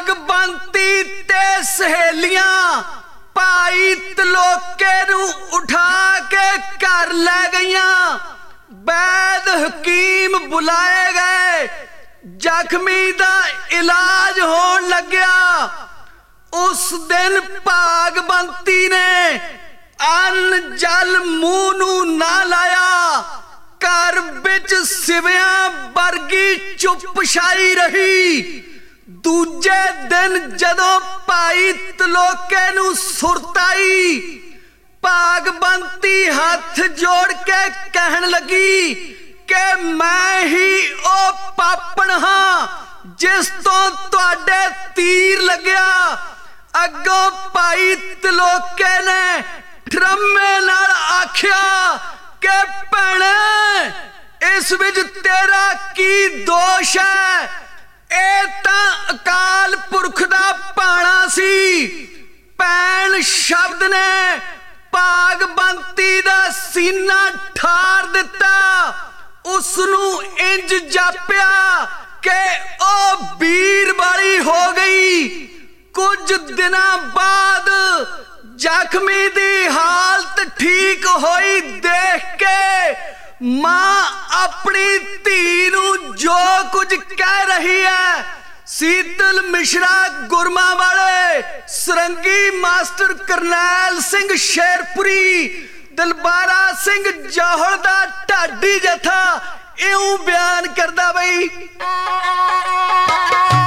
पाग बंती ते सहेलियां भाई तलोके नू उठा के घर लै गईयां। वैद हकीम बुलाए गए, जख्मी दा इलाज होण लग्या। उस दिन भागबंती ने अन्न जल मूंह नू ना लाया। घर बिच सिवियां वर्गी चुप छाई रही। दूजे दिन जदों भाई तलोके नू सुरत आई, भागबंती हाथ जोड़ के कहन लगी कि मैं ही ओ पापण हां जिस तो तुहाडे तीर लग्या। अगों भाई तलोके ने ड्रमे नाल आख्या कि भैणे इस विच तेरा की दोष है? ए तां अकाल पुरख दा पाणा सी। भैन शब्द ने भागबंती दा सीना ठार दिता। उसनू इंज जापिया कि ओ वीर वाली हो गई। कुछ दिनां बाद जख्मी दी हालत ठीक होई देख के मां अपनी धी नू जो कुछ कह रही है, शीतल मिश्रा गुरमा वाले, सरंगी मास्टर करनैल सिंह शेरपुरी, दलबारा सिंह जौहर दा ढाडी जथा इउं बयान करदा बई।